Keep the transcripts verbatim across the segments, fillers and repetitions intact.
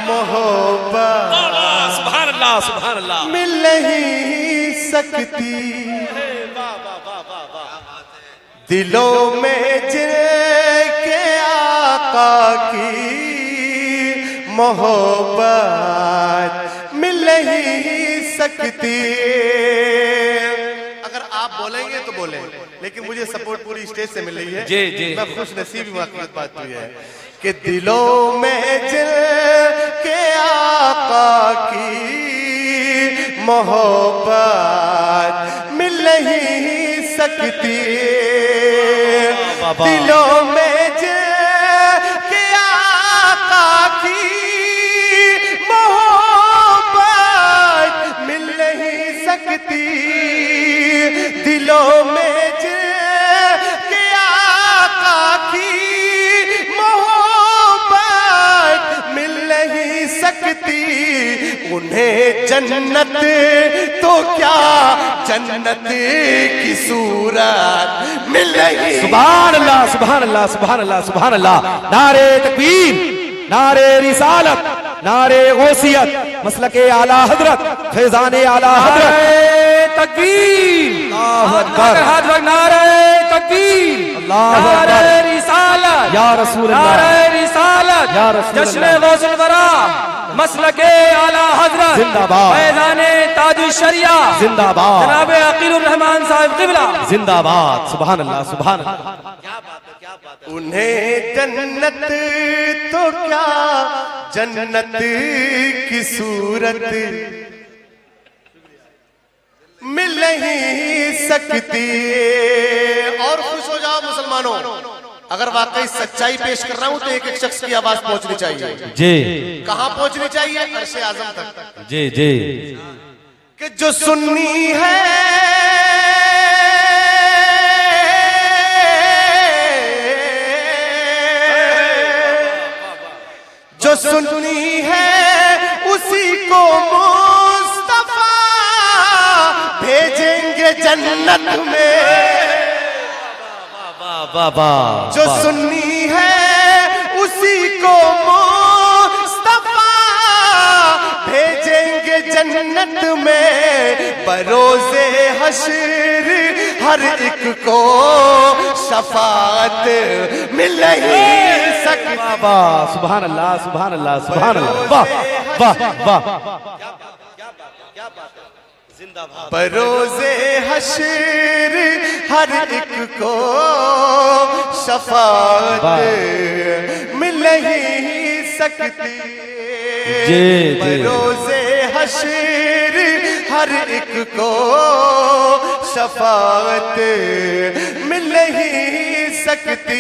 محبت سبحان اللہ سبحان اللہ مل نہیں سکتی دلوں میں جن کے آقا کی محبت مل نہیں سکتی. اگر آپ بولیں گے تو بولیں, لیکن مجھے سپورٹ پوری اسٹیج سے مل رہی ہے. جی جی میں خوش نصیب واقعیت بات ہوئی ہے کہ دلوں میں جن کے آقا کی محبت مل نہیں سکتی. دلوں میں جن کے آقا کی محبت مل نہیں سکتی. دلوں میں جن کے آقا کی محبت مل نہیں سکتی. انہیں جنت تو کیا جنت کی صورت مل نہیں. سبحان اللہ سبحان اللہ سبحان اللہ سبحان اللہ. نعرے تکبیر, نعرے رسالت, نعرے غوثیت, مسلک اعلیٰ حضرت, فیضان اعلیٰ حضرت. تکبیر, اللہ اکبر, ہاتھ رکھ. نعرے تکبیر, اللہ اکبر. نعرے رسالت یا رسول اللہ, نعرے رسالت یا رسول اللہ. جشن غوث الورا مسلک اعلیٰ حضرت زندہ باد. فیضان تاج الشریعہ زندہ باد. جناب عقیل الرحمان صاحب قبلہ زندہ باد. سبحان اللہ سبحان اللہ. انہیں جنت تو کیا جنت کی صورت مل نہیں سکتی. اور خوش ہو جاؤ مسلمانوں, اگر واقعی سچائی پیش کر رہا ہوں تو ایک ایک شخص کی آواز پہنچنی چاہیے. جی کہاں پہنچنی چاہیے؟ عرش اعظم تک. جی جی. کہ جو سنی ہے جو سنی ہے اسی کو مصطفیٰ بھیجیں گے جنت میں. جو سنی ہے اسی کو مصطفیٰ بھیجیں گے جنت میں. بروز حشر ہر ایک کو شفاعت مل نہیں سکتی. سبحان اللہ سبحان اللہ سبحان اللہ. واہ واہ واہ. بروز حشر ہر ایک کو شفاعت مل نہیں سکتی. بروز حشر ہر ایک کو شفاعت مل نہیں سکتی.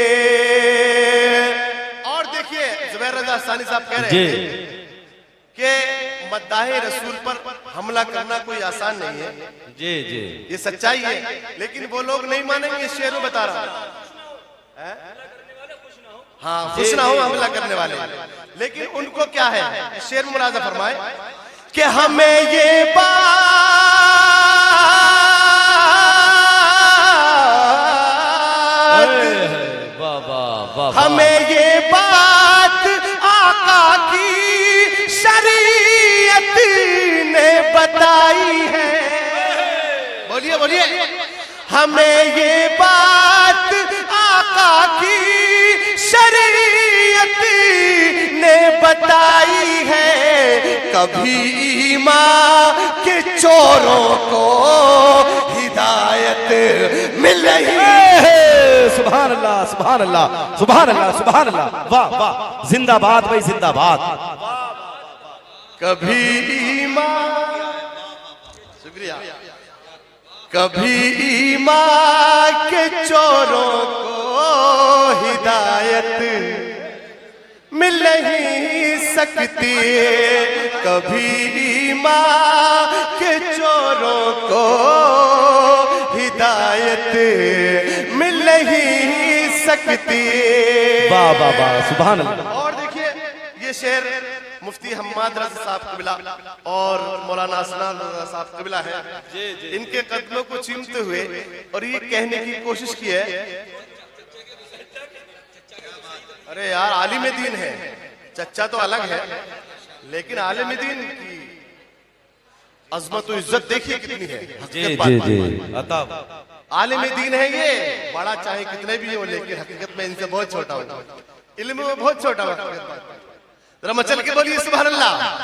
اور دیکھیے زبیر رضا ثانی صاحب کہہ رہے ہیں کہ مداح رسول پر حملہ کرنا کوئی آسان نہیں ہے. جی جی یہ سچائی ہے, لیکن وہ لوگ نہیں مانیں گے. شعر میں بتا رہا ہوں, ہاں خوش نہ ہو حملہ کرنے والے, لیکن ان کو کیا ہے. شعر میں ملاحظہ فرمائے کہ ہمیں یہ بات ہمیں یہ بات آقا کی شریعت نے بتائی ہے. بولیے بولیے. ہمیں یہ بات آقا کی شریعت نے بتائی ہے. کبھی ایمان کے چوروں کو ہدایت مل رہی ہے. سبحان اللہ سبحان اللہ سبحان اللہ سبحان اللہ. واہ واہ. زندہ باد بھائی زندہ باد. کبھی ایمان, شکریہ, کبھی ایمان کے چوروں کو ہدایت مل نہیں سکتی. کبھی ایمان کے چوروں کو ہدایت مل نہیں سکتی. واہ واہ واہ سبحان اللہ. اور دیکھیے یہ شعر مفتی حماد رضا صاحب قبلہ اور مولانا اسنان رضا صاحب قبلہ ہے. ان کے قدموں کو چومتے ہوئے اور یہ کہنے کی کوشش کی ہے, ارے یار عالم دین ہے, چچا تو الگ ہے, لیکن عالم دین کی عظمت و عزت دیکھیے کتنی ہے. جی جی جی عطا عالم دین ہے یہ, بڑا چاہے کتنے بھی ہو لیکن حقیقت میں ان سے بہت چھوٹا ہوتا ہے, علم میں بہت چھوٹا ہوتا ہے. ذرا مچل کے بولیے سبحان اللہ.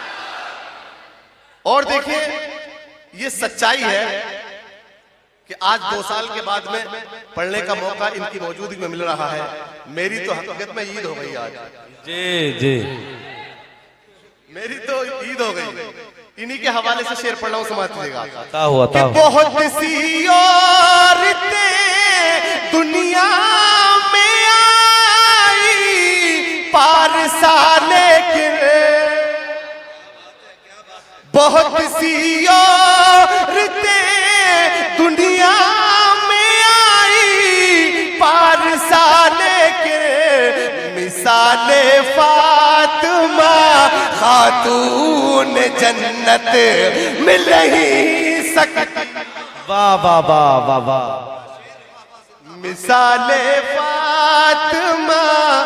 اور دیکھیں یہ سچائی ہے کہ آج دو سال کے بعد میں پڑھنے کا موقع ان کی موجودگی میں مل رہا ہے. میری تو حقیقت میں عید ہو گئی آج. جی جی میری تو عید ہو گئی. انہی کے حوالے سے شعر پڑھ رہا ہوں, سماعت کیجئے گا. کہ بہت سی عورتیں دنیا میں آئی پارسا لیکن, بہت سی عورتیں دنیا میں آئی پارسا لیکن, مثال فاطمہ خاتون جنت مل ہی سکتی. واہ واہ واہ واہ واہ. مثال فاطمہ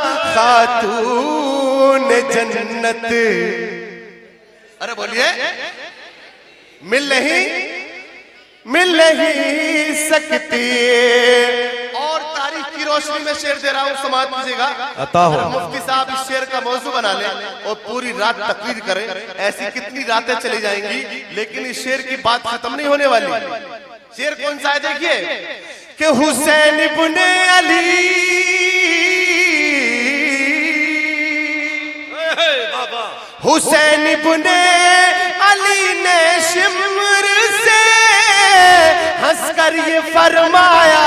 خاتون جنت, ارے بولیے, مل نہیں مل نہیں سکتی. اور تاریخ کی روشنی میں شعر دے رہا ہوں, سماعت کیجئے گا. مفتی صاحب اس شعر کا موضوع بنا لیں اور پوری رات تقریر کریں. ایسی کتنی راتیں چلی جائیں گی لیکن اس شعر کی بات ختم نہیں ہونے والی. شعر کون سا ہے دیکھیے, کہ حسین ابن علی حسین ابن علی نے شمر سے ہنس کر یہ فرمایا,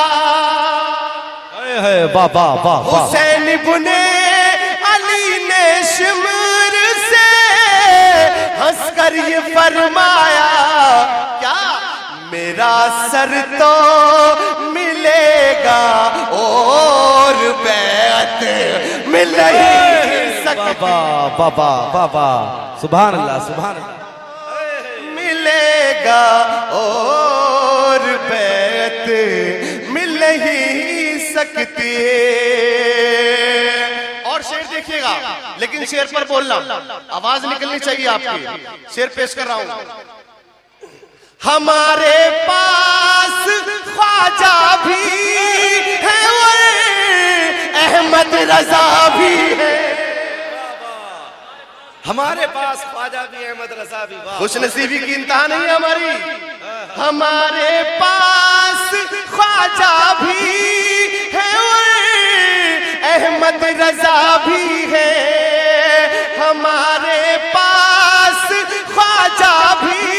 حسین ابن علی نے شمر سے ہنس کر یہ فرمایا, کیا میرا سر تو ملے گا اور بیعت مل ہی سکتی. بابا بابا سبحان اللہ سبحان اللہ. ملے گا اور بیعت مل ہی سکتی. اور شعر دیکھیے گا, لیکن شعر پر بولنا, آواز نکلنی چاہیے آپ کی. شعر پیش کر رہا ہوں. ہمارے پاس خواجہ بھی ہے اور احمد رضا بھی ہے. ہمارے پاس خواجہ بھی احمد رضا بھی. خوش نصیبی کی انتہا نہیں ہے ہماری. ہمارے پاس خواجہ بھی ہے اور احمد رضا بھی ہے. ہمارے پاس خواجہ بھی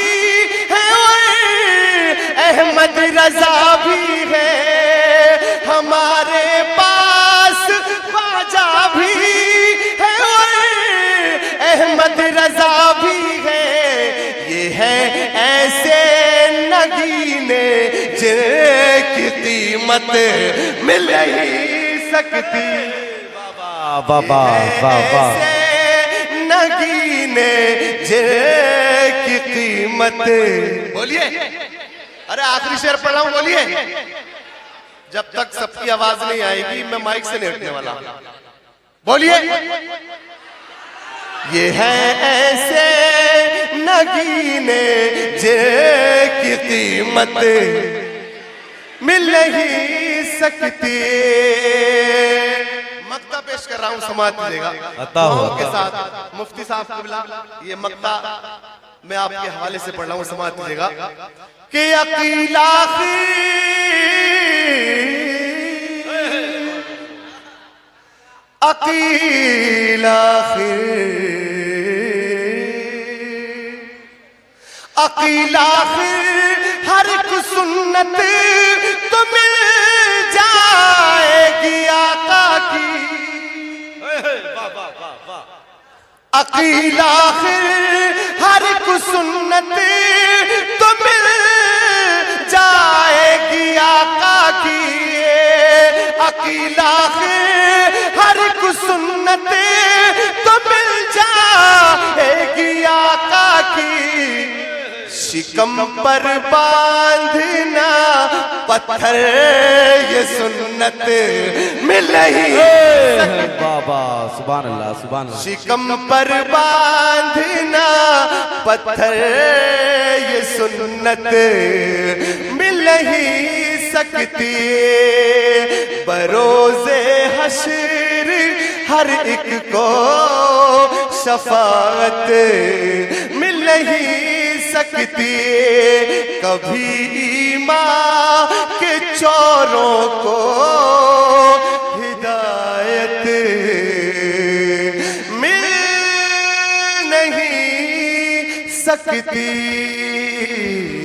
احمد رضا بھی ہے. ہمارے پاس خواجہ بھی ہے اور احمد رضا بھی ہے. یہ ہے ایسے نگینے جن کی قیمت مل ہی سکتی. بابا بابا نگینے جن کی قیمت. بولیے, ارے آخری شعر پڑھ رہا ہوں, بولیے. جب تک سب کی آواز نہیں آئے گی میں مائک سے نہیں اٹھنے والا. بولیے. یہ ہے ایسے نگینے جن کی قیمت مل نہیں سکتی. مقطع پیش کر رہا ہوں, سماعت کیجئے گا. دعاؤں کے ساتھ مفتی صاحب قبلہ یہ مقطع میں آپ کے حوالے سے پڑھ رہا ہوں, سماعت کیجئے گا. کہ عقیل آخر عقیل آخر عقیل آخر ہر ایک سنت تو مل جائے گی آقا کی. عقیل آخر ہر ایک سنت تو مل جائے گی آقا کی. عقیل آخر ہر ایک سنت تو مل جائے گی آقا کی. شکا شکم پر باندھنا پتھر یہ سنت مل نہیں بابا سبحان اللہ سبحان اللہ شکم پر باندھنا پتھر یہ سنت مل نہیں سکتی بروز حشر ہر ایک کو شفاعت مل نہیں سکتی کبھی ایمان کے چوروں کو ہدایت مل نہیں سکتی